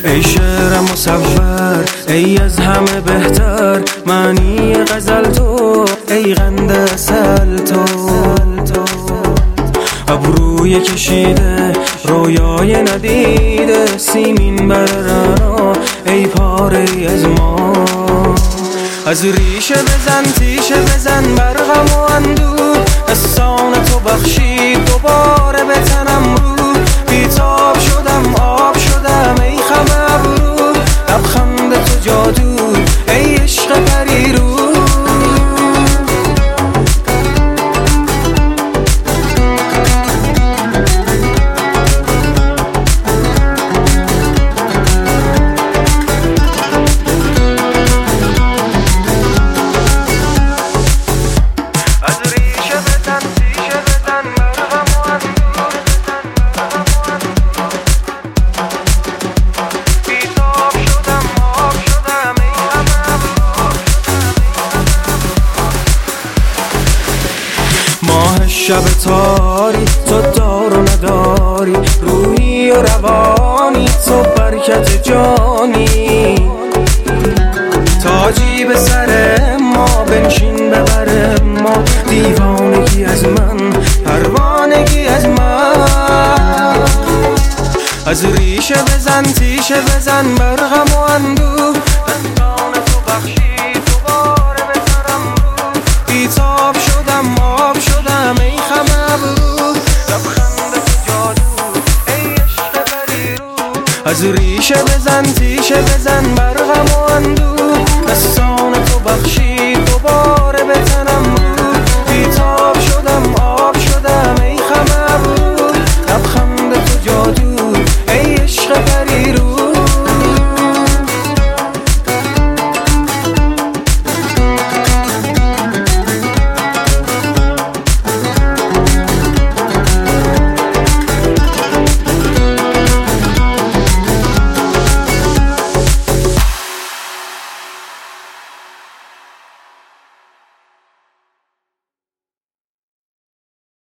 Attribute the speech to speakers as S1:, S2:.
S1: ای شعر مصور، ای از همه بهتر معنی غزل تو، ای قند عسل تو. ابروی کشیده رویای ندیده، سیمین بر رنا ای پاره از ما. از ریشه بزن تیشه بزن بر غم و اندوه، احسان تو بخشید دوباره به تنم رو. بیتاب شدم آب شدم ای خم ابرو، لبخند تو جادو ای عشق پریرو. شب تاری تو دار و نداری، روحی و روانی تو برکت جانی. تاجی به سر ما بنشین ببر ما، دیوانگی از من پروانگی از من. از ریشه بزن تیشه بزن بر غم و اندوه، دستان تو بخشید دوباره به سرم رو. بیتاب شدم آب شدم ای خم ابرو، لبخند تو جادو ای عشق پریرو. از ریشه بزن تیشه بزن بر غم و اندوه، دستان تو بخشید